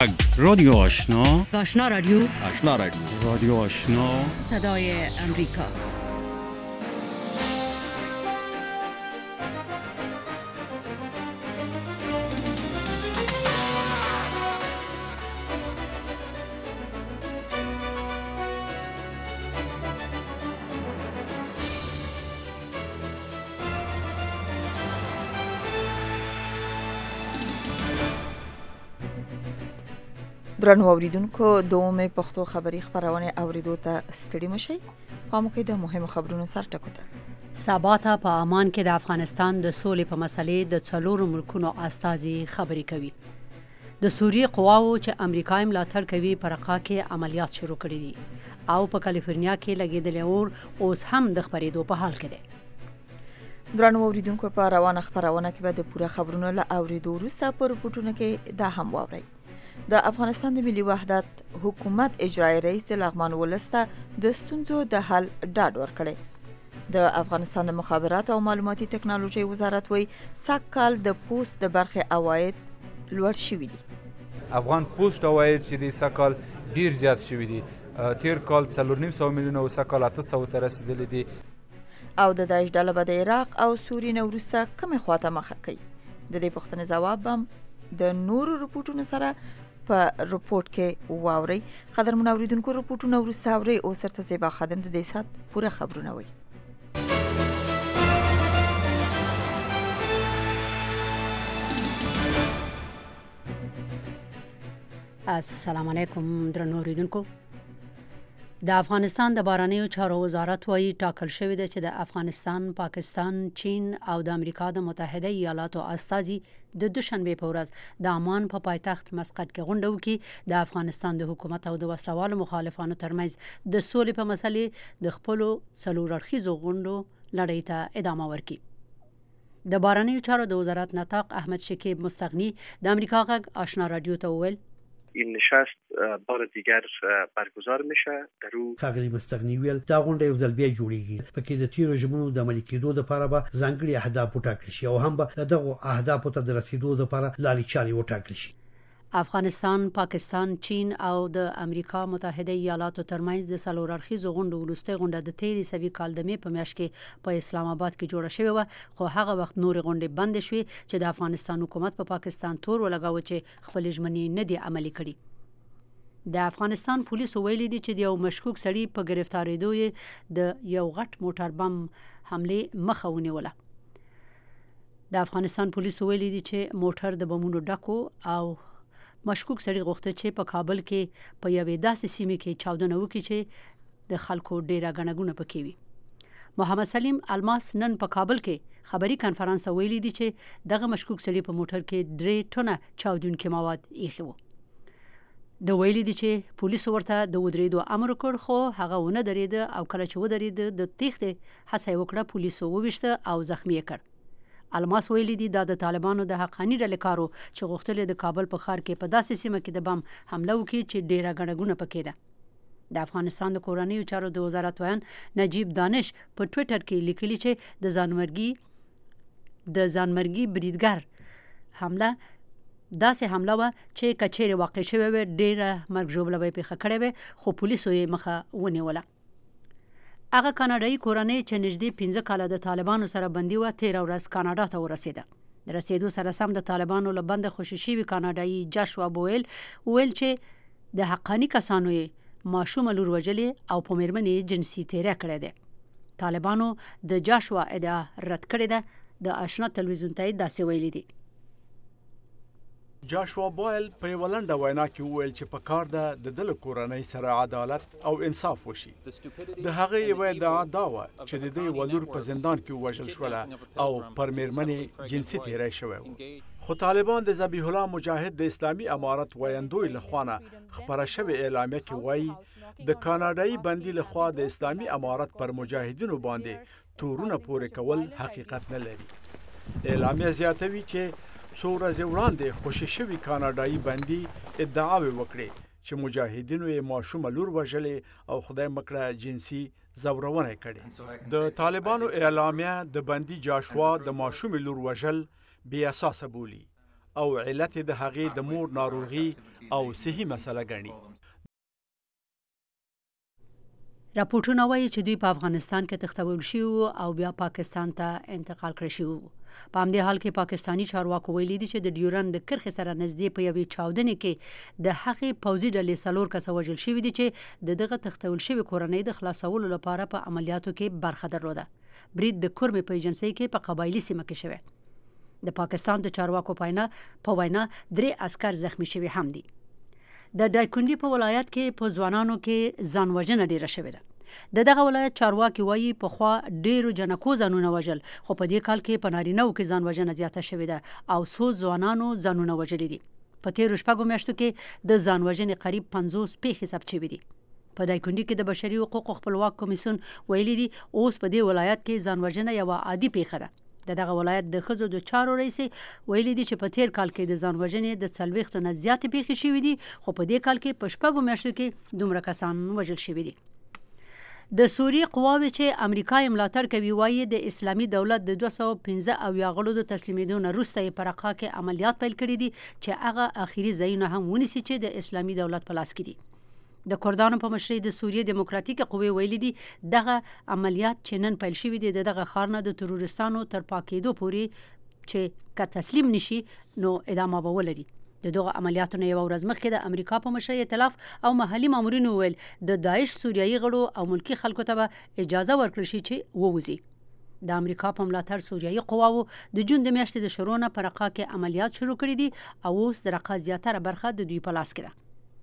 رادیو آشنا، آشنا رادیو، آشنا رادیو، رادیو آشنا، صدای امریکا. درنو اوریدونکو دومه پښتو خبری خبرونه اوریدو ته ستړي مشي. په موکه د مهمو خبرونو سر ټکوته. سبا ته په عمان کې د افغانستان د سولې په مسلې د څلورو ملکونو استازي خبرې کوي. د سوریې قواو چې امریکا ملاتړ کوي په رقا کې عملیات شروع کړي دي او په کالیفورنیا کې لګیدل اور اوس هم د خبرېدو په حال کې دي. درنو اوریدونکو په روانه خبرونه کې به د پوره خبرونو له اوریدو وروسته په رپورټونو کې دا هم واورئ. د افغانستان د ملي وحدت حکومت اجرایی رئیس د لغمان ولسته د ستونزو د حل ډاډ ورکړي. د افغانستان د مخابرات او معلوماتي ټکنالوژي وزارت وایي سږکال د پوسټ د برخې عواید لوړ شوي دي. افغان پوسټ عواید چې د سږکال ډیر زیات شوي دي. تیر کال 4.5 میلیونه او سږکال 800 ته رسیدلي دي. او د داعش ډله به د عراق او سوریې نه وروسته کومې خواته مخه کوي؟ د دې پوښتنې ځواب هم د نورو رپورټونو سره په رپورټ کې واوري. قدرمن اوریدونکو رپورټونه وروسته اوري او سرته زیبا خادم د دې سات پوره خبرونه وي. السلام علیکم درنو اوریدونکو. د افغانستان د بهرنیو چارو وزارت وايي ټاکل شوی دی چې د افغانستان، پاکستان، چین او د امریکا د متحده ایالاتو استازي د دوشنبه په ورځ د عمان په پایتخت مسقط کې غونډه وکړي. د افغانستان د حکومت او د وسلوالو مخالفانو ترمنځ د سولې په مسلې د خپلو څلور اړخیزو غونډو لړۍ ته ادامه ورکړي. د بهرنیو چارو د وزارت نطاق احمد شکیب مستغنی د امریکا غږ آشنا رادیو ته وویل این نشست بار دیگر برگزار میشه. در او ښاغلي مستغني ویل دا غونډه یو ځل بیا جوړیږي. پکې د تیرو ژمنو د عملي کېدو لپاره به ځانګړي اهداف وټاکل شي او هم به دغه اهدافو ته د رسیدو لپاره لارې چارې وټاکل شي. افغانستان، پاکستان، چین او د امریکا متحده ایالاتو ترمنځ د څلور اړخیزو غونډو وروستۍ غونډه د تیرې سوي کال د مې په میاشت کې په اسلام آباد کې جوړه شوې و، خو هغه وخت نورې غونډې بند شوې چې د افغانستان حکومت په پاکستان تور ولګاوه چې خپل ژمنې نه دي عملي کړي. د افغانستان پولیسو ویلي دي چې د یو مشکوک سړي په گرفتاریدو یې د یو غټ موټر بم حمله مخه ونیوله. د افغانستان پولیسو ویلي دي چې موټر د بمونو ډکو او مشکوک سړي غوښته چې په کابل کې په یوې داسې سیمه کې چاودنه وکړي چې د خلکو ډیره غنګونه پکې وي. محمد سلیم الماس نن په کابل کې خبري کانفرنس ویلي دي چې دغه مشکوک سړي په موټر کې 3 ټنه چاودونکي مواد ایښي وو. د ویلي دي چې پولیسو ورته د ودرېدو امر وکړ خو هغه ونه درېد او کله چې ودرېد د تېښتې هڅه وکړه. پولیسو وویشته او زخمی کړ. الماس ویلي دي دا د طالبانو د حقاني ډلې کارو چې غوښتل د کابل په ښار کې په داسې سیمه کې د بم حمله وکړي چې ډیره غنګونه پکې ده. د افغانستان د کورنیو چارو د وزارت ویان نجیب دانش په ټوئیټر کې لیکلي چې د ځانمرګي بریدګر حمله داسې حمله و چې کچېره واقع شوه و ډیره مرګ ژوبله به پیښه کړې و خو پولیسو یې مخه ونیوله. هغه کاناډایي کورنۍ چې نږدې 15 کاله د طالبانو سره بندي و 13 ورځ کاناډا ته ورسېده. د رسېدو سره سم د طالبانو له بند خوشي شوي کاناډایي جاشوا بویل ویل چې د حقاني کسانو یې ماشومه لور وجلې او په میرمنې جنسي تیری کړی دی. طالبانو د جاشوا ادعا رد کړې ده. د آشنا تلویزیون ته داسې ویلي دي. جاشوا بویل په یوه لنډه وینا کې وویل چې په کار ده د ده له کورنۍ سره عدالت او انصاف وشي. د هغې یوه ادعا دا وه چې د ده یوه لور په زندان کې ووژل شوله او پر میرمنې جنسي تیری شوی و. خو طالبان د ذبیح الله مجاهد د اسلامي امارت ویندوی لخوا خپره شوې اعلامیه کې وایي د کاناډایي بندي لخوا د اسلامي امارت پر مجاهدینو باندې تورونه پورې کول حقیقت نه لري. اعلامیه زیاتوي چې څو ورځې وړاندې خوشي شوي کاناډایي بندي ادعاوې وکړې چې مجاهدینو یې ماشومه لور وژلې او خدای مکړه جنسي ځورونه کړې. د طالبانو اعلامیه د بندي جاشوا د ماشومې لور وژل بې اساسه بولي او علت د هغې د مور ناروغي او صحي مسله ګڼي. راپورټونه وایي چې دوی په افغانستان کې تښتول شوي او بیا پاکستان ته انتقال کړی شوي. په همدې حال کې پاکستانی چارواکو ویلي دي چې د ډیورند د کرښې سره نږدې په یوې چاودنې کې د هغې پوځي ډلې 4 کسه وژل شوي دي چې دغه تښتول شوي کورنۍ د خلاصولو لپاره په عملیاتو کې برخه درلوده. برید د کورمې په ایجنسۍ کې په قبایلي سیمه کې شوی. د پاکستان د چارواکو په وینا 3 عسكر زخمی شوي هم دي. د دایکنډي په ولایت کې په ځوانانو کې ځانوژنه ډیره شوې ده. دغه ولایت چارواکي وایي په خوا ډیرو جنکو ځانونه وژل، خو په دې کال کې په نارینه‌و کې ځانوژنه زیاته شوې ده او څو ځوانانو ځانونه وژلي دي. په تیرو شپږو میاشتو کې د ځانوژنې قریب 50 پیښې ثبت شوې دي. په دایکنډي کې د بشري حقوقو خپلواک کمیسیون ویلي دي اوس په دې ولایت کې ځانوژنه یوه عادي پیښه ده. دغه ولایت د ښځو د چارو رئیس ویلي دي چې په تیر کال کې د ځانوژنې د 40 نه زیاتې پیښې شوې دي، خو په دې کال کې په شپږو میاشتو کې دومره کسان وژل شوي دي. د سوریې قواوې چې امریکا یې ملاتړ کوي وایي د اسلامي دولت د 215 غړو د تسلیمېدو نه وروسته یې په رقه کې عملیات پیل کړي دي چې هغه اخري ځایونه هم ونیسي چې د اسلامي دولت په لاس کې دي. د کردانو په مشرۍ د سوریې دیموکراتیکي قوې ویلي دي دغه عملیات چې نن پیل شوي دي دغه ښار نه د تروریستانو تر پاکېدو پورې چې که تسلیم نشي نو ادامه به ولري. دغه عملیاتو نه یوه ورځ مخکې د امریکا په مشرۍ ائتلاف او محلي مامورینو ویل د داعش سوریایي غړو او ملکي خلکو ته به اجازه ورکړل شي چې ووځي. د امریکا په ملاتړ سوریایي قواو د جون د میاشتې د شروع نه په رقه کې عملیات شروع کړي دي او اوس د رقه زیاتره برخه د دوی په لاس کې ده.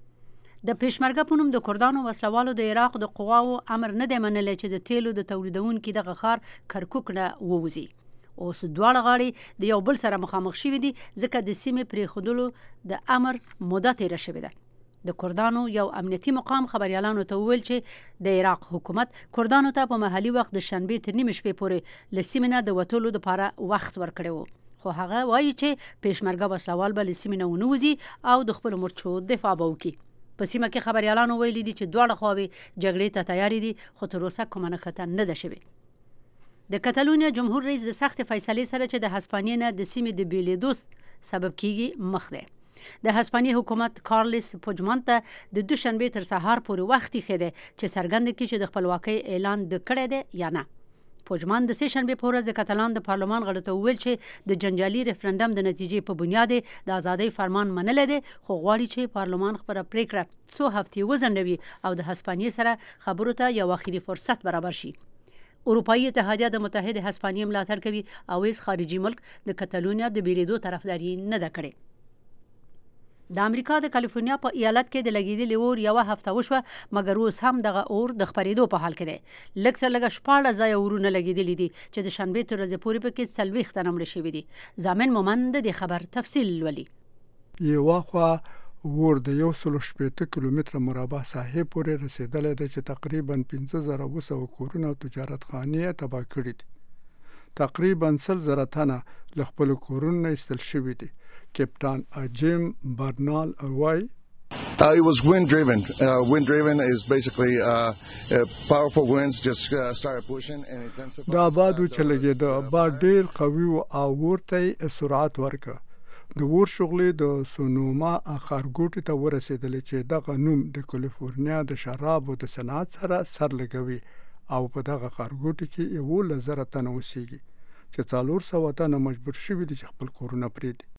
د پېشمرګه په نوم د کردانو وسلوالو د عراق د قواو امر نه دی منلی چې د تیلو د تولیدونکي دغه ښار کرکوک نه ووځي. اوس دواړه غاړې د یو بل سره مخامخ شوي دي ځکه د سیمې پرېښودلو د امر موده تېره شوې ده. د کردانو یو امنیتي مقام خبريالانو ته وویل چې د عراق حکومت کردانو ته په محلي وخت د شنبې تر نیمې شپې پورې له سیمې نه د وتلو لپاره وخت ورکړی و، خو هغه وایي چې پېشمرګه وسلوال به له سیمې نه ونه وځي او د خپلو مرچو دفاع به وکړي. په سیمه کې خبريالانو ویلي دي چې دواړه خواوې جګړې ته تیارې دي، خو تر اوسه کومه نښته نه ده شوې. د کتالونیا جمهور رئیس د سخت فیصلې سره چې د هسپانیې نه د سیمې د بیلیدو سبب کیږي مخ دی. د هسپانیې حکومت کارلس پوجمانت ته د دوشنبې تر سهار پورې وخت یې دی چې څرګند کړي چې د خپلواکۍ اعلان د کړی دی یا نه. پوجمان د سه شنبې په ورځ د کتالان د پارلمان غړو ته وویل چې د جنجالي ریفرندم د نتیجې په بنیاد د ازادۍ فرمان منلی دی، خو غواړي چې پارلمان خپله پریکړه څو هفتې وځنډوي او د هسپانیې سره خبرو ته یو اخري فرصت برابر شي. اروپایي اتحادیه د متحد هسپانیې ملاتړ کوي او هیڅ خارجي ملک د کتالونیا د بیلیدو طرفداري نه ده کړې. د امریکا د کالیفورنیا په ایالت کې د لګیدلې اور یوه هفته وشوه، مګر اوس هم دغه اور د خپرېدو په حال کې دی. لږ څه لږه 14 ځایه اورونه لګیدلي دي چې د شنبې تر ورځې پورې پکې 40 تنه مړه شوي دي. زامن مومند د خبر تفصیل لولي. یوه خوا اور د 180 کیلومتره مربع ساحې پورې رسیدلی دی چې تقریبا 15200 کورونه او تجارت خانې تباه کړي دي. تقریبا 100,000 تنه له خپل کورونو ایستل شوي دي. کپتان جیم برنال وای It was wind driven. Wind driven is basically powerful winds just started pushing and intensified. دا بادو چې لګېده باد ډېر قوي او ورته سرعت ورکړ. د ور شغلې د سونوما ښارګوټي ته ورسېدلې چې دغه نوم د کالیفورنیا د شرابو د صنعت سره سر لګوي او په دغه ښارګوټي کې 11,000 تنه اوسېږي چې 400 تنه مجبور شوي دي چې خپل کورونه پرېږدي.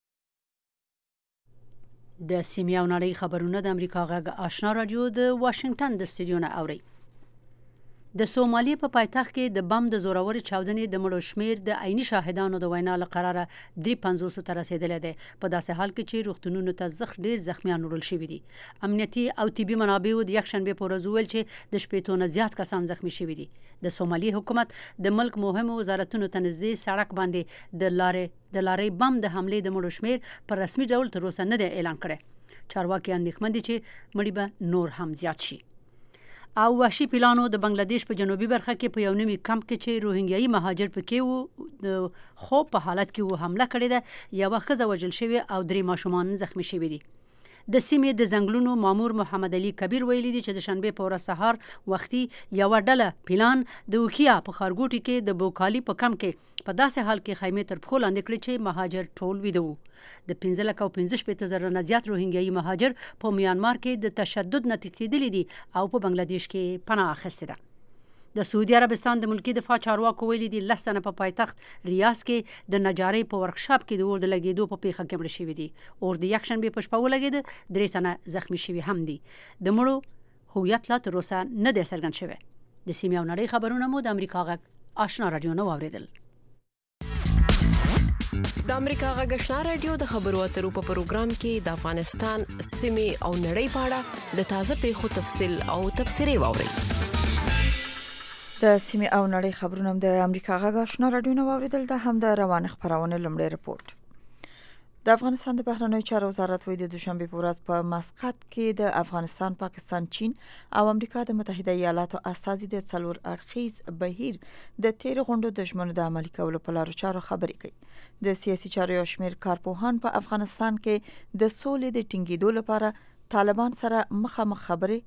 د سیمې او نړۍ خبرونه د امریکا غږ آشنا رادیو د واشنگټن د استودیو نه اوري. د سومالیا په پایتخت کې د بم د زورورې چاودنې د مړو شمیر د عیني شاهدانو د وینا له قراره 350 ته رسیدلی دی، په داسې حال کې چې روغتونونو ته ډېر زخمیان وړل شوي دي. امنیتي او طبي منابعو د یکشنبې په ورځ وویل چې د 80 نه زیات کسان زخمی شوي دي. د سومالي حکومت د ملک مهمو وزارتونو ته نږدې سړک باندې د لارۍ بم د حملې د مړو شمیر په رسمي ډول تر اوسه نه دی اعلان کړی. چارواکي اندېښمن دي چې مړي به نور هم زیات شي. او وحشي پیلانو د بنگلاديش په جنوبي برخه کې په یو نوي کمپ کې چې روهینګیایي مهاجر پکې وو د خوب په حالت کې حمله کړې ده. یوه ښځه وژل شوې او 3 ماشومان زخمی شوي دي. د سیمې د ځنګلونو مامور محمد علي کبیر ویلي دي چې د شنبه په ورځ سهار وختي یو ډله پلان د وکیا په خارګوټي کې د بوکالي په کم کې په داسې حال کې خیمه تر پخو لاندې کړې چې مهاجر ټول ویدو د 15,000 نه زیات روهینګیایي مهاجر په میانمار کې د تشدد نه تښتېدلي دي او په بنگلاديش کې پناه اخیستې ده. د سعودي عربستان د ملکی دفاع چارواکو ویلي دي لسنه په پایتخت ریاض کې د نجارۍ په ورکشاپ کې د اور د لګیدو په پیښه کې مړ شوي دي. اور د یکشنبه په شپه ولګید، 3 تنه زخمی شوي هم دي. د مړو هویت لا تر اوسه نه دی څرګند شوی. د سیمې او نړۍ خبرونه مو د امریکا غږ آشنا رادیو نه واوریدل. د امریکا غږ آشنا رادیو د خبرو اترو په پروګرام کې د افغانستان سیمې او نړۍ په اړه د تازه پیښو تفصیل او تبصرې واوري. د سیمې او نړۍ خبرونه د امریکا غږ آشنا رادیو نه واوریدل. د هم د روان خبرونه لمړی رپورت. د افغانستان د بهرنیو چارو وزارت وایي د دوشنبه په ورځ په مسقط کې د افغانستان، پاکستان، چین او امریکا د متحده ایالاتو استازي د څلور اړخیز بهیر د تیر غونډو د ژمنو د عملي کولو په لارو چارو خبرې کوي. د سیاسي چارو یو شمېر کارپوهان په افغانستان کې د سولې د ټینګېدو لپاره طالبانو سره مخامخ خبرې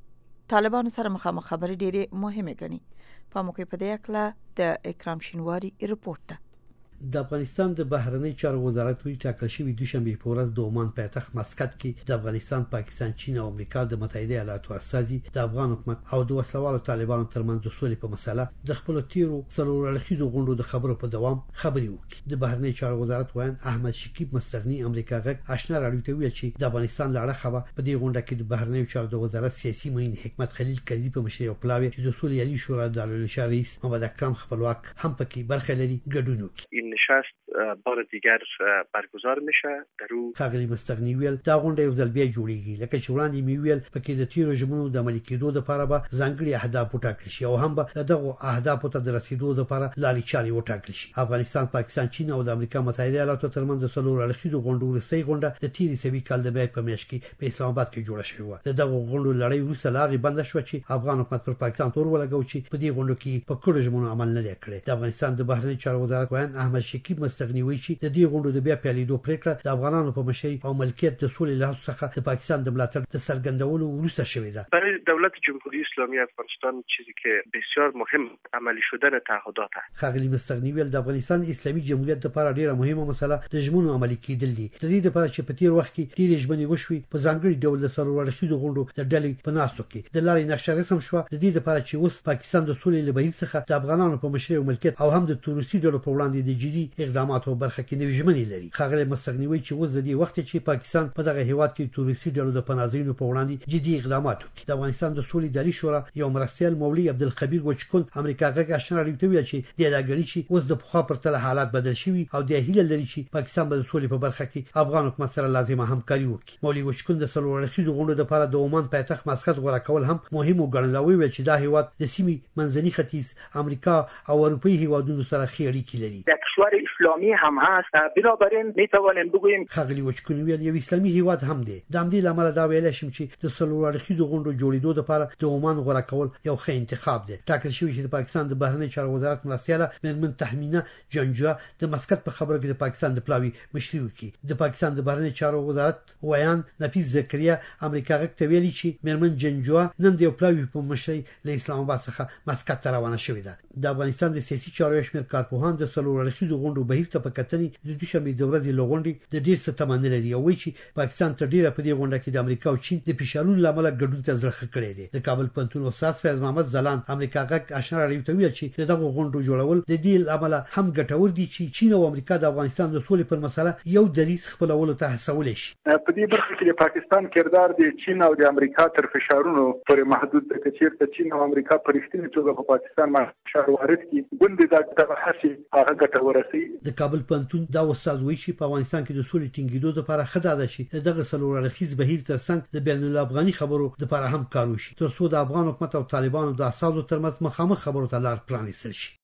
ډېرې مهمه ګڼي. په موقع په دې اړه د اکرام شینواری رپورت ده. د افغانستان د بهرنیو چارو وزارت وی ټاکل شوی دوشنبه په ورځ د عمان پایتخت مسقط کې د افغانستان، پاکستان، چین او امریکا د متحده ایالاتو استازي د افغان حکومت او د وسلوالو طالبانو ترمنځ د سولې په مسله د خپل تیرو څلور اړخیزو غونډو د خبرو په دوام خبري وکړي. د بهرنیو چارو وزارت وایي احمد شکیب مستغنی امریکا غږ آشنا رادیو ته ویل چې د افغانستان لړ خبر په دې غونډه کې د بهرنیو چارو د وزارت سیاسي معین حکمت خلیل کرزي په مشرۍ او پلاوی چې د سولې علی شورا د دارالانشا رئیس محمد اکرم خپلواک هم پکې برخه لري ګډون وکړي. این نشست بار دیگر برگزار میشه. در او خغلی مستغنی ویل دا غونډه یو ځل بیا جوړیږي لکه چې وړاندې می ویل پکې د تیرو ژمنو د عملي کېدو لپاره به ځانګړي اهداف وټاکل شي او هم به دغه اهداف ته د رسیدو لپاره لارې چارې وټاکل شي. افغانستان، پاکستان، چین او د امریکا متحده ایالاتو ترمنځ د څلور اړخیزو غونډو وروستۍ غونډه د تیرې سوي کال د مې په میاشت کې په اسلام آباد کې جوړه شوې و. دغه غونډو لړۍ وروسته لاغي بند شو چې افغان حکومت پر پاکستان تور ولګاو چې په دې غونډو کې په کړو ژمنو عمل نه کړي. د افغانستان د بهرنیو چارو وزارت وایي احمد شکیب مستغنی وایي چې د دې غونډو د بیا پیلېدو پریکړه د افغانانو په مشرۍ او ملکیت د سولې له څخه د پاکستان د ملاتړ د څرګندولو وروسته شوې ده. برای دولت جمهوری اسلامی افغانستان چیزی که بسیار مهم عملی شدن تعهدات است. خغلی مستغنی ویل د افغانستان اسلامي جمهوریت لپاره ډیره مهمه مسله د ژمنو عملي کېدل دي. د دې لپاره چې په تیر وخت کې ډیرې ژمنې وشوي په ځانګړي ډول د سرور رسیدو غونډو د ډلې په ناستو کې د لارې نقشه رسم شو. د دې لپاره چې اوس پاکستان د سولې له بهیر څخه د افغانانو په مشرۍ او ملکیت او هم د تروریستي ډلو په وړاندې د جدي اقداماتو برخه کې نوې ژمنې لري. خغلی مستغنی وایي چې اوس د دې وخت چې پاکستان په دغه هیواد کې تروریستي ډلو د پناهځایونو په وړاندې جدي اقدامات وکړي. د افغانستان د سولې دالي شورا یو مرستیال مولوي عبدالخبیر وچکون امریکا غږ آشنا رادیو ته ویل چې د لاګړي چې اوس د پخوا پرتله حالات بدل شوي او د هیله لري چې پاکستان به د سولې په برخه کې افغان حکومت سره لازمه همکاري وکړي. مولوي وچکون د څلور اړخیزو غونډو لپاره د عمان پایتخت مسقط غوړه کول هم مهم وګڼل او ویل چې دا هیواد د سیمې منځني ختیځ، امریکا او اروپایي هیوادونو سره ښې اړیکې لري. د کشور اسلامی هم هست، بنابراین میتوانیم بگوییم خغلی وچکون ویل یو اسلامي هیواد هم دی. د همدې لامل دا ویل شم چې د څلور اړخیزو غونډو جوړېدو لپاره د عمان غوړه کول یو ښه انتخاب دی. ټاکل شوی چې د پاکستان د بهرنیو چارو وزارت مرستیاله مېرمن تحمینه جنجوا د مسقط په خبرو کې د پاکستان د پلاوی مشري وکړي. د پاکستان د بهرنیو چارو وزارت ویان نفیس زکریا امریکا غږ ته ویلي چې مېرمن جنجوا نن د پلاوی په مشرۍ له اسلام آباد څخه مسقط ته روانه شوې ده. د افغانستان د سیاسي چارو شمېر کارپوهان د څلور اړخیزو غونډو بهیر ته په کتنې د دوشنبه د ورځې لغونډې د ډیر څه تمن لري او وایي چې پاکستان تر ډیره په دې غونډه کې د امریکا او چین د فشارونو لامل ګډون ته زړه کړی دی. د کابل پنتون استاد فیض محمد زلان امریکا غږ آشنا رادیو ته ویل چې دغه غونډو جوړول د دې لامل هم ګټور دي چې چین او امریکا د افغانستان د سولې پر مسله یو دریځ خپلولو ته هڅول شي. په دې برخه کې د پاکستان کردار د چین او د امریکا تر فشارونو پورې محدود دی. چې چین او امریکا په رښتینې توګه په پاکستان باندې فشار وارد کړي ګوندې دا هڅې هغه ګټور شي. د کابل پنتون دا استاد وایي چې په افغانستان کې د سولې ټینګېدو لپاره خدای ده چې دغه څلور اړخیز بهیر ترڅنګ د بین الافغاني خبرو لپاره هم کار وشي تر څو د افغان حکومت او طالبانو د اساسو ترمنځ مخامخ خبرو ته لار پرانیستل شي.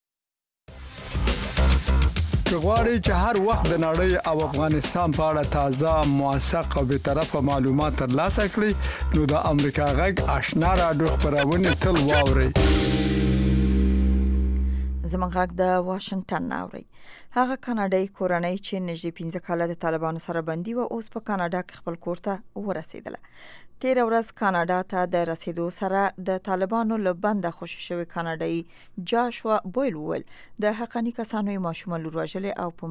غواړئ چې هر وخت د نړۍ او افغانستان په اړه تازه، موثق او به طرفه معلومات ترلاسه کړئ نو د امریکا غږ آشنا رادیو خبرونه تل واورئ. زموږ غږ د واشنگټن ناوړي. هغه کاناډایي کورنۍ چې نږدې 15 کاله د طالبانو سره بندي و اوس په کاناډا کې خپل کور ته ورسېدله. تیر ورځ کاناډا ته د رسیدو سره د طالبانو له بنده خوشي شوی کاناډایي جاشوا بویل وویل د حقاني کسانو یې ماشومان لور وژلې او په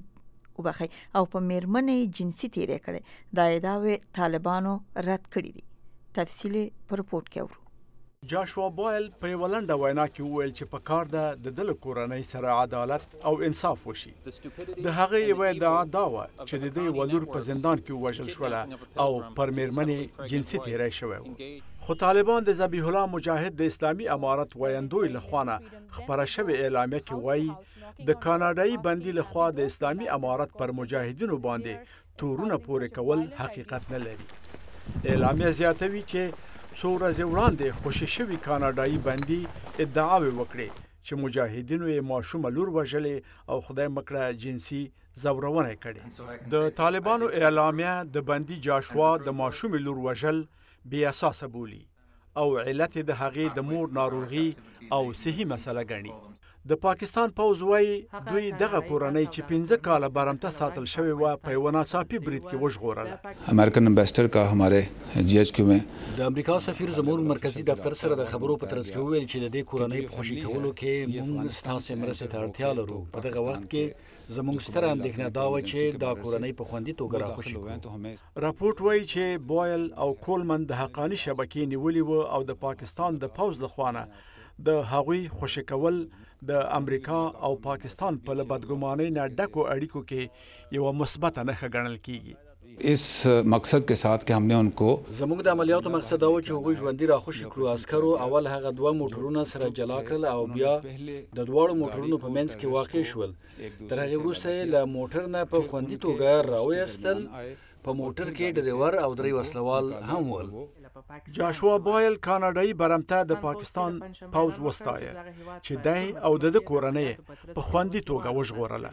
میرمنې جنسي تیری کړي. دا ادعاوې طالبانو رد کړي دي. تفصیل په رپورټ کې اورو. جاشوا بویل په یوه لنډه وینا کې وویل چې په کار ده د ده له کورنۍ سره عدالت او انصاف وشي. د هغې یوه ادعا دا وه چې د ده یوه لور په زندان کې ووژل شوله او پر میرمنې جنسي تیری شوی و. خو طالبان د ذبیح الله مجاهد د اسلامي امارت ویندوی لخوا نه خپره شوې اعلامیه کې وایي د کاناډایي بندي لخوا د اسلامي امارت پر مجاهدینو باندې تورونه پورې کول حقیقت نه لري. اعلامیه زیاتوي چې څو ورځې وړاندې خوشي شوي کاناډایي بندي ادعاوې وکړې چې مجاهدینو یې ماشومه لور وژلې او خدای مکړه جنسي ځورونه یې کړې. د طالبانو اعلامیه د بندي جاشوا د ماشومې لور وژل بې اساسه بولي او علت د هغې د مور ناروغي او صحي مسله ګڼي. د پاکستان پوځ وایي دوی دغه کورنۍ چې 15 کاله برمته ساتل شوې وه په یوه ناڅاپي برید کې وژغورله. امریکن امبیسډر کا हमारे GHQ में د امریکا سفیر زموږ مرکزی دفتر سره د خبرو په ترڅ کې وویل چې د دې کورنۍ په خوشي کولو کې موږ ستاسو مرستې ته اړتیا لرو. په دغه وخت کې زموږ ستره اندېښنه دا وه چې دا کورنۍ په خوندي توګه راخوشي کړو. راپورټ وایي چې بویل او کولمن د حقاني شبکې نیولې وه او د پاکستان د پوځ لخوا نه د هغوی خوشي کول د امریکا او پاکستان په بدګمانۍ نه ډکو اړیکو کې یوه مثبته نښه ګڼل کیږي. اس مقصد के साथ कि हमने उनको زموږ د عملیاتو مقصد دا و چې هغوی ژوندي راخوشي کړو. عسکرو اول هغه 2 موټرونه سره جلا کړل او بیا د دواړو موټرونو په منځ کې واقع شول. تر هغې وروسته یې له موټر نه په خوندي توګه راویستل. په موټر کې ډریور او 3 وسلوال هم ول. جاشوا بویل کاناډایي برمته د پاکستان پوځ وستایه چې دی او د کورنۍ په خوندي توګه وژغورله.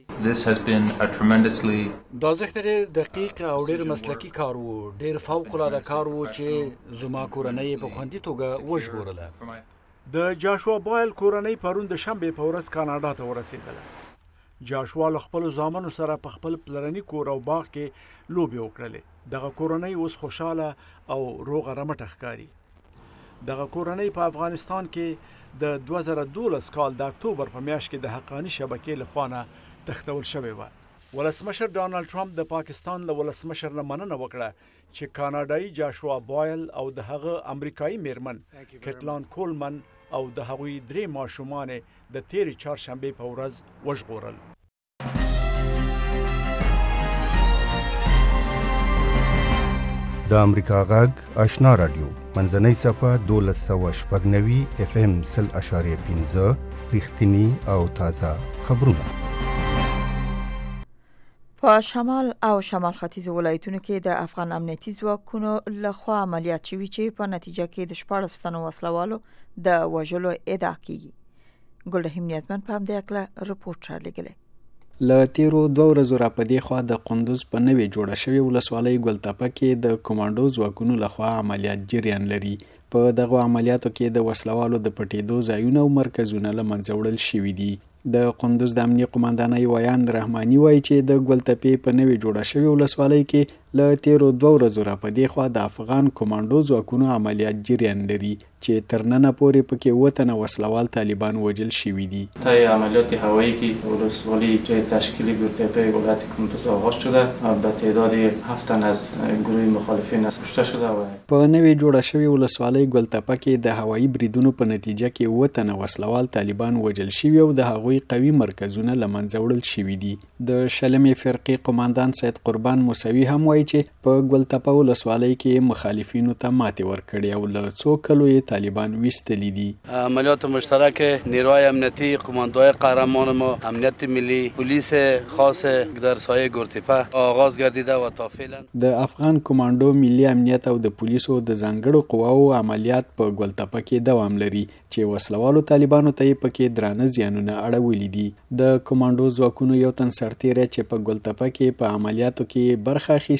دا زخت ډېر دقیق او ډېر مسلکي کار و. ډېر فوق العاده کار و چې زما کورنۍ په خوندي توګه وژغورله. د جاشوا بویل کورنۍ پرون د شنبې په ورځ کاناډا ته ورسېدله. جاشوا له خپلو زامنو سره په خپل پلرني کور او باغ کې لوبې وکړلې. دغه کورنۍ اوس خوشاله او روغه رمټه ښکاري. دغه کورنۍ په افغانستان کې د 2012 کال د اکتوبر په میاشت کې د حقاني شبکې لخوا نه تښتول شوې وه. ولسمشر ډانلډ ټرمپ د پاکستان له ولسمشر نه مننه وکړه چې کاناډایي جاشوا بویل او د هغه امریکایي میرمن کټلان کولمن او د هغوی 3 ماشومان د تیرې چهارشنبې په ورځ وژغورل. د امریکا غږ آشنا رادیو منځنۍ صفحه 1290 FM 0.5 رښتینی او تازه خبرونه. په شمال او شمال ختیځ ولایتونو کې د افغان امنیتي ځواکونو لخوا عملیات شوي چې په نتیجه کې د 14 تنو وسلوالو د وژلو ادعا کیږي. ګلرحیم نیازمن په همدې اړه رپورټ رالیږلی. له تیرو 2 ورځو راپدې خوا د قندوز په نوې جوړه شوې ولسوالۍ ګلتپه کې د کمانډو ځواکونو لخوا عملیات جریان لري. په دغه عملیاتو کې د وسلوالو د پټېدو ځایونه او مرکزونه له منځه وړل شوي دي. د قندوز د امنیه قوماندانۍ ویاند رحماني وایي چې د ګلتپې په نوې جوړه شوې ولسوالۍ کې له تیرو 2 ورځو راپدې خوا د افغان کمانډو ځواکونو عملیات جریان لري چې تر ننه پورې پکې 7 تنه وسلوال طالبان وژل شوي دي. طی عملیات هوایی که ولسوالی تشکیلی گلتپه ولایت کندوز آغاز شده به تعداد 7 تن از گروه مخالفین کشته شده. په نوې جوړه شوې ولسوالۍ ګلتپه کې د هوایی بریدونو په نتیجه کې 7 تنه وسلوال طالبان وژل شوي او د هغوی قوي مرکزونه له منځه وړل شوي دي. د شلمې فرقې قماندان سید قربان موسوي هم وایي چې په ګلتپه ولسوالۍ کې مخالفینو ته ماتې ورکړې او له څو کلو یې طالبان ویستلی دي. عملیات مشترک نیروهای امنیتی کماندوهای قهرمان ما امنیت ملی پلیس خاص در سایه ګلتپه آغاز گردیده و تا فعلا د افغان کمانډو ملي امنیت او د پولیسو د ځانګړو قواو عملیات په ګلتپه کې دوام لري چې وسلوالو طالبانو ته یې پکې درانه زیانونه اړولي دي. د کمانډو ځواکونو یو تن سرتیری چې په ګلتپه کې په عملیاتو کې برخه اخیستې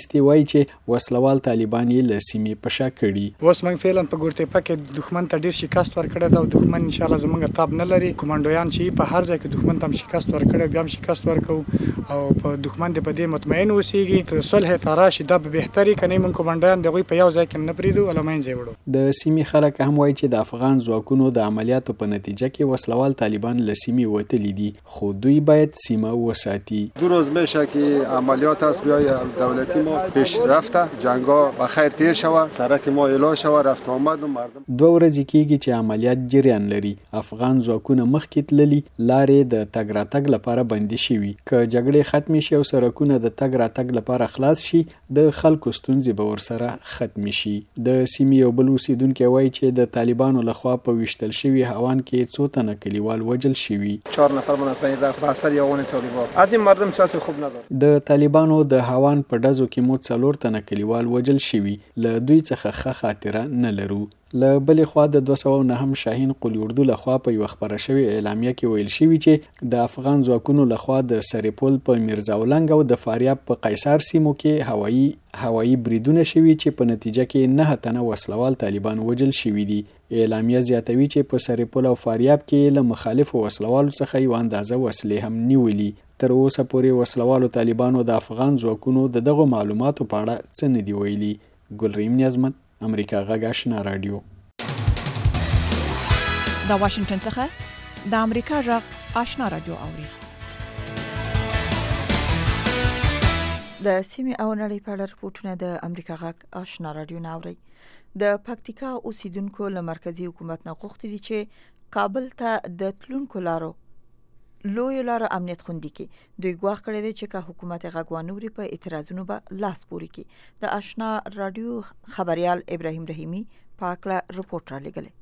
وروستي وایي چې وسلوال طالبان یې له سیمې په شا کړي. اوس موږ فعلا په ګورتیپا کې دښمن ته ډیر شکست ورکړی دا او دښمن ان شاء الله زموږ تاب نه لري. کمانډویان چې په هر ځای کې دښمن ته شکست ورکړی بیا هم شکست ورکو او په دښمن دې په دې مطمئن اوسېږي ته صلح تراشي دا به بهتري کني موږ کمانډویان دغه په یو ځای کې نه پریدو ولمن ځای وړو. د سیمې خلک هم وایي چې د افغان ځواکونو د عملیاتو په نتیجه کې وسلوال طالبان له سیمې وتلي دي خو دوی باید سیمه وساتي. 2 روز میشه که عملیات است بیای دولتی ما پیش رفته جنگا بخیر تیر شوه سرک ما اعلان شوه رفت آمد و مردم 2 ورځې کېږي چې عملیات جریان لري. افغان ځواکونه مخکې تللي لارې د تګ راتګ لپاره بندي شوي. که جګړې ختمې شي او سرکونه د تګ راتګ لپاره خلاص شي د خلکو ستونزې به ورسره ختمې شي. د سیمې یو بل اوسیدونکی وایي چې د طالبانو لخوا په ویشتل شوي هوان کې 2 تنه کلیوال وژل شوي. 4 نفر من از بین رفت به اثر یاون طالبان. از این مردم ساس خوب نداره. د طالبانو د هوان په ډزو کې مو 4 تنه کلیوال وژل شوي. له دوی څخه ښه خاطره نه لرو. له بلې خوا د 209 شاهین قلی اردو لخوا په یو خبره شوی اعلامیه کې ویل شوی چې د افغان ځواکونو لخوا د سریپول په میرزاولنګ او د فاریاب په قیصر سیمو کې هوایی بریدونه شوي چې په نتیجه کې 9 تنه وسلوال طالبان وژل شوي دي. اعلامیه زیاتوي چې په سریپول او فاریاب کې له مخالفو وسلوالو څخه یو اندازه وسلې هم نیولي. تر اوسه پورې وسلوالو طالبانو د افغان ځواکونو دغه معلوماتو په اړه څه نه دی ویلي. ګلریم نیازمن امریکا غږ آشنا رادیو. د واشنگټن څخه د امریکا غږ آشنا رادیو اوري. د سیمې او نړۍ په اړه رپورټونه د امریکا غږ آشنا رادیو ناوړي. د پکتیکا اوسیدونکو له مرکزی حکومت نه غوښتي دي چې کابل ته د تلونکو لارو لوی لارو امنیت خوندي کې دوی ګواښ کړی دی چې که حکومت غږوانوري په اعتراضونو به لاس پوري کړي. د آشنا رادیو خبريال ابراهیم رحیمی پاکله رپورټ را لګلې.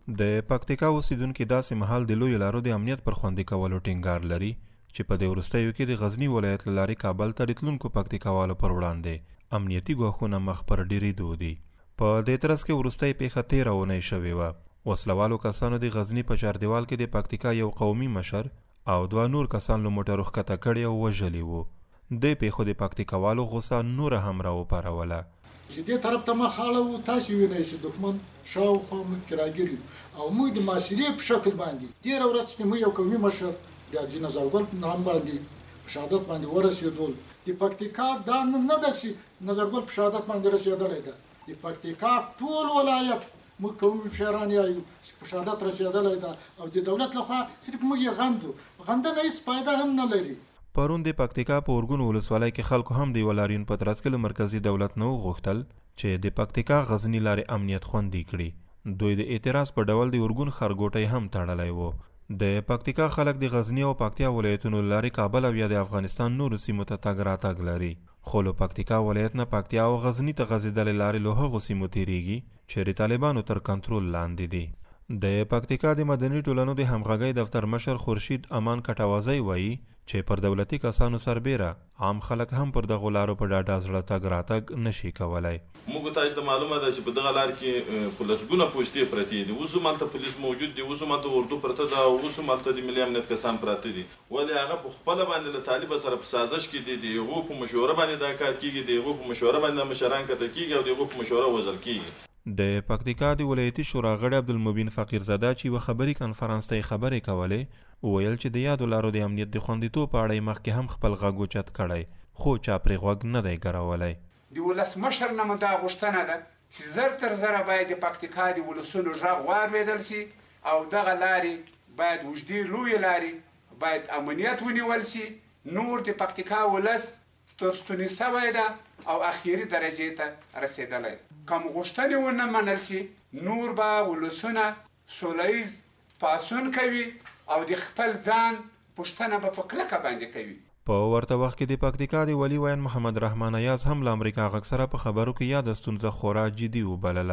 د پکتیکا اوسیدونکو داسې محل د لوی لارو د امنیت پر خوندي کولو ټینګار لري چې په دې وروستیو کې د غزنی ولایت لارې کابل ته د تلونکو پکتیکاوالو پر وړاندې امنیتي ګواښونه مخ پر ډیریدو دي. په دې ترڅ کې وروستۍ پیښه 13 اونۍ شوې وه. وسلوالو کسانو د غزنی په چاردیوال کې د پکتیکا یو قومي مشر او 2 نور کسان له موټرو ښکته کړي او وژلي وو. دې پیښو د پکتیکاوالو غوسه نوره هم راوپاروله. چې دې طرف ته مخاله وو تاسو وینئ چې دښمن شاوخوا موږ کې راګیر او موږ د معاشرې په شکل باندې تېره ورځ چې موږ یو قومي مشر د حاجي نظرګل په نام باندې په شهادت باندې ورسېدل. د پکتیکا دا نه ده چې نظرګل په شهادت باندې رسېدلی ده. د پکتیکا ټول ولایت موږ قومي مشران یو په شهادت رسېدلی ده او د دولت لخوا صرف موږ یې غندنه هېڅ فایده هم نه لري. پرون د پکتیکا په اورګون ولسوالۍ کې خلکو هم د یوه لاریون په ترڅ کې له مرکزي دولت نه وغوښتل چې د پکتیکا غزنی لارې امنیت خوندي کړي. دوی د اعتراض په ډول د اورګون ښارګوټی هم تړلی و. د پکتیکا خلک د غزنی او پکتیا ولایتونو لارې کابل او یا د افغانستان نورو سیمو ته تګ راتګ لري. خو له پکتیکا ولایت نه پکتیا او غزنی ته غځېدلې لارې له هغو سیمو تیریږي چې د طالبانو تر کنټرول لاندې دي. د پکتیکا د مدني ټولنو د همغږۍ دفتر مشر خورشید امان کټوازی وایي چې پر دولتي کسانو سربیره عام خلک هم پر دغو لارو په ډاډه زړه تګ راتګ نشي کولی. موږ تاسو ته معلومه ده چې په دغه لار کې په لسګونه پوستې پرتې دي. اوس هم هلته پولیس موجود دي، اوس هم هلته اردو پرته ده، اوس هم هلته د ملي امنیت کسان پراته دي. ولې هغه په خپله باندې له طالبه سره په سازش کې دي، د هغو په مشوره باندې دا کار کېږي، د هغو په مشوره باندې مشران کته کېږي او د هغو په مشوره وژل کېږي. د پکتیکا د ولایتي شورا غړی عبدالمبین فقیرزاده چې یوه خبري کنفرانس ته یې خبرې کولې وویل چې د یادو لارو د امنیت د خوندیتوب په اړه یې مخکې هم خپل غږ اوچت کړی خو چا پرې غوږ نه دی ګرولی. د ولسمشر نه مو دا غوښتنه ده چې زر تر زره باید د پکتیکا د ولسونو غږ واورېدل سي او دغه لارې باید اوږدې لویې لارې باید امنیت ونیول سي. نور د پکتیکا ولس ستونی سوی ده او اخیری درجې ته رسېدلی. کوم غوښتنې ونه منل سي نور به ولسونه سوله ییز پاڅون کوي او د خپل ځان پوښتنه به په کلکه باندې کوي. په ورته وخت کې د پکتیکا د ولي وین محمد رحمان ایاز هم له امریکا غږ سره په خبرو کې یاده ستونزه خورا جدي وبلله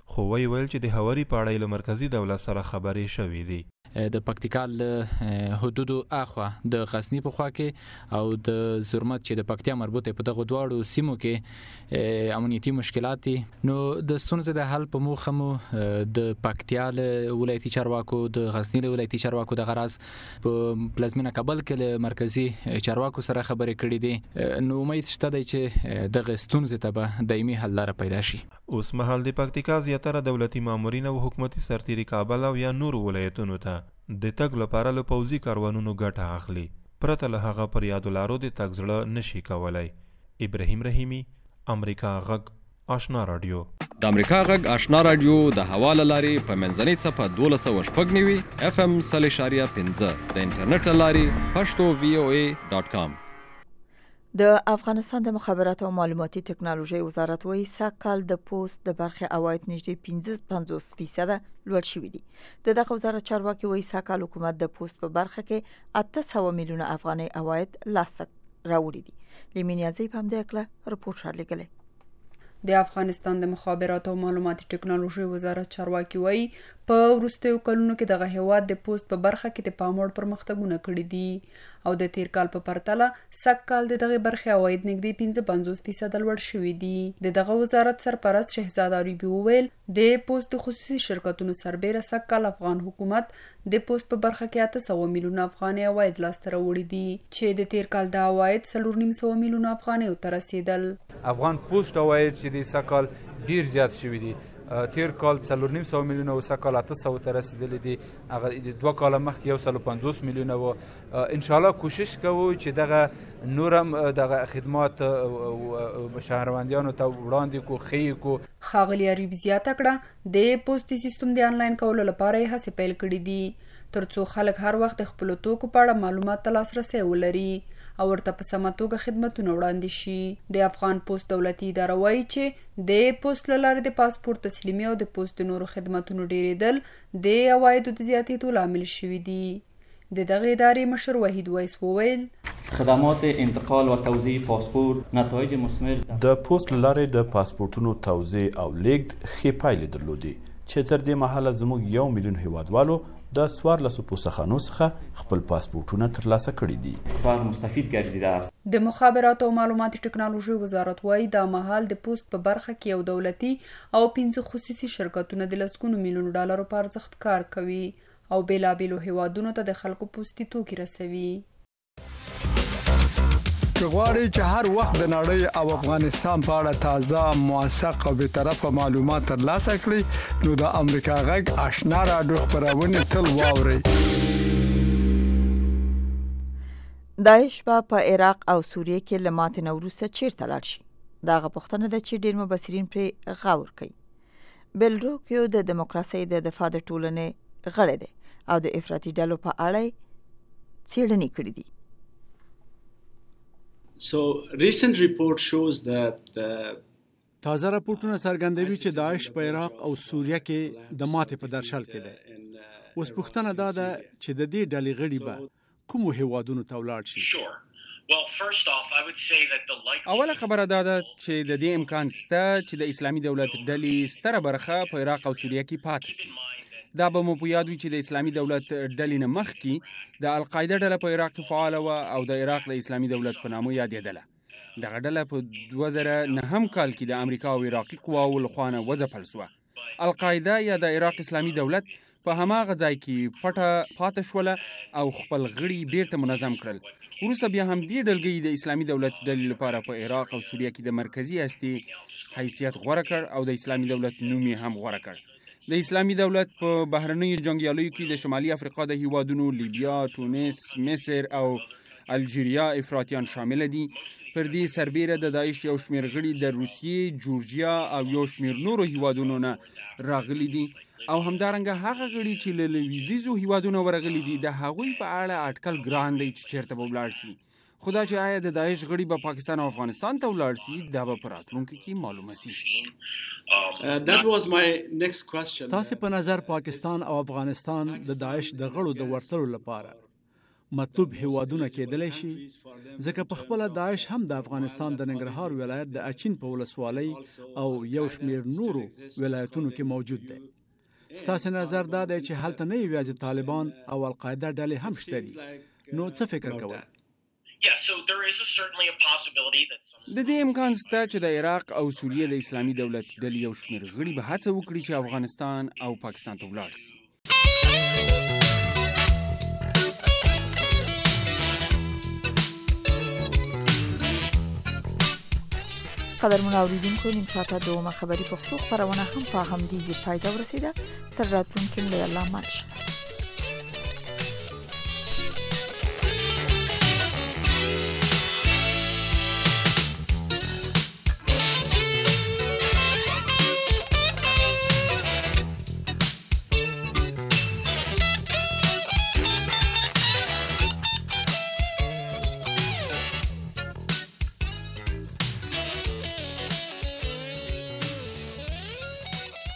خو وی ویل چې د هواري په اړه له مرکزی دولت سره خبرې شوې دي. د پکتیکا له حدودو اخوا د غزنی په خوا کې او د زرمت چې د پکتیا مربوطه په دغه دواړو سیمو کې امنیتي مشکلات دي. نو د ستونزې د حل په موخه مو د پکتیا له ولایتي چارواکو د غزنی له ولایتي چارواکو د غرض په پلازمینه کابل کې له مرکزی چارواکو سره خبرې کړې دي. نو امید شته دی چې دغه ستونزې ته به دایمي حل لاره پیدا شي. اوس مهال د پکتیکا زیاتره دولتي مامورین او حکومتي سرتیري کابل او یا نور ولایتونو ته د تګ لپاره له پوځي کاروانونو ګټه اخلي، پرته له هغه پر یادو لارو د تګ زړه نشي کولای. ابراهیم رحیمی، امریکا غږ، آشنا رادیو. د امریکا غږ آشنا رادیو د حواله لاري په منځنۍ صفه 1290 FM 3.15 د انټرنیټ لاري pashto.voa.com. د افغانستان د مخابرات او معلوماتي ټکنالوژي وزارت وايي سږ د پوسټ د برخې عواید نږدې 50% لوړ شوي دي. دغه وزارت چارواکي وايي سږ حکومت د پوسټ په برخه کې 800 میلیونه افغاني عواید لاسته راوړي دي. لیمینیازي په همدې اړه رپورټ رالیږلی. د افغانستان د مخابرات او معلوماتي ټکنالوژي وزارت چارواکي وايي په وروستیو کلونو کې دغه هیواد د پوسټ په برخه کې د پاموړ پرمختګونه کړي دي او د تیر کال په پرتله سږ کال د دغه برخې عواید نږدې 55% لوړ شوي دي. دغه وزارت سرپرست شهزاد عربي وویل د پوسټ خصوصي شرکتونو سربېره سږ کال افغان حکومت د پوسټ په برخه کې 800 میلیونه افغاني عواید لاسته راوړي دي چې د تیر کال د عواید 4.5 میلیونه افغاني ته رسیدل. افغان پوسټ عواید چې د سږ کال ډیر زیات شوي دي. تیر کال 4.5 میلیونه او سږ کال 800 ته رسیدلي دي. هغه د 2 کال مخکې 150 میلیونه و. ان شاء الله کوشش کوو چې دغه نورم دغه خدمات شهروندانو ته وړاندې کو خې کو. خاغلی عربي زیاته کړه د پوسټي سیستم د انلاین کولو لپاره یې هڅې پیل کړې دي ترڅو خلک هر وخت خپل توکو په اړه معلومات ته لاسرسي ولري او ورته په سمه توګه خدمتونه وړاندې شي. د افغان پوسټ دولتي اداره وایي چې د پوسټ له لارې د پاسپورت تسلیمي او د پوسټ نورو خدمتونو ډیرېدل د عوایدو د زیاتېدو لامل شوي دي. د دغه ادارې مشر وحید ویس وویل خدمات انتقال و توزیع پاسپورت نتایج مثمر د پوسټ له لارې د پاسپورتونو توزیع او لیږد ښې پایلې درلودې چې تر دې مهاله زموږ 1 میلیون هیوادوالو د 14 پوسخانو څخه خپل پاسپورتونه ترلاسه کړي دي. کار مستفید ګرځیده است. د مخابرات او معلوماتي ټکنالوژي وزارت وايي دا مهال د پوسټ په برخه کې یو دولتي او 5 خصوصي شرکتونه د لسګونو میلیونو ډالرو په ارزښت کار کوي او بیلابیلو هیوادونو ته د خلکو پوسټي توکي رسوي. که غواړئ چې هر وخت د نړۍ او افغانستان په اړه تازه، موثق او بی‌طرفه معلومات ترلاسه کړئ نو د امریکا غږ آشنا رادیو خبرونه تل واورئ. داعش په عراق او سوریه کې له ماتې نه وروسته چیرته لاړ شي؟ دغه پوښتنه ده چې ډېر مبصرین پرې غور کوي. بلروکیو د دیموکراسۍ د دفاع د ټولنې غړی دی او د افراطي ډلو په اړه څېړنې کړې دي. So recent report shows that تازه راپورټونه څرګندوي چې داعش په عراق او سوریه کې د ماتې په درشل کې ده. اوس پوښتنه دا ده چې د دې ډلې غړي به کومو هیوادونو ته ولاړ شي؟ اوله خبره دا ده چې د دې امکان شته چې د اسلامي دولت ډلې ستره برخه په عراق او سوریه کې پاتې شي. دا به مو په یاد وي چې د اسلامي دولت ډلې نه مخکې د القاعده ډله په عراق کې فعاله وه او د عراق د اسلامي دولت په نامه یادېدله. دغه ډله په 2009 کال کې د امریکا او عراقي قواو لخوا نه وځپل شوه. القاعده یا د عراق اسلامي دولت په هماغه ځای کې پټه پاتې شوله او خپل غړي بیرته منظم کړل. وروسته بیا هم دې ډلګۍ د اسلامي دولت ډلې لپاره په عراق او سوریه کې د مرکزي هستي حیثیت غوره کړ او د اسلامي دولت نوم یې هم غوره کړ. د اسلامي دولت په بهرنیو جنګیالیو کې د شمالي افریقا د هیوادونو لیبیا، تونس، مصر او الجیریا افراطیان شامل دي. پر دې سربیره د داعش یو شمېر غړي د روسیې، جورجیا او یو شمېر نورو هیوادونو نه راغلي دي او همدارنګه هغه غړي چې له لویدیځو هیوادونو ورغلي دي د هغوی په اړه اټکل ګران دی چې چیرته به ولاړ شي. خو دا چې آیا د داعش غړي به پاکستان او افغانستان ته ولاړ شي دا به په راتلونکي کې معلومه شي. ستاسې په نظر پاکستان او افغانستان د داعش د غړو د ورتلو لپاره مطلوب هیوادونه کېدلی شي، ځکه په خپله داعش هم د افغانستان د ننګرهار ولایت د اچین په ولسوالۍ او یو شمېر نورو ولایتونو کې موجود دی. ستاسې نظر دا دی چې هلته نه یوازې طالبان او القاعده ډلې هم شته دي، نو څه فکر کوئ؟ د دې امکان شته چې د عراق او سوریې د اسلامي دولت ډلې یو شمېر غړي به هڅه وکړي چې افغانستان او پاکستان ته ولاړ شي. قدرمن اوریدونکو، نیم ساعته دومه خبری پښتو خبرونه هم په همدې ځای پای ته ورسیده. تر راتلونکي له الله مل شه.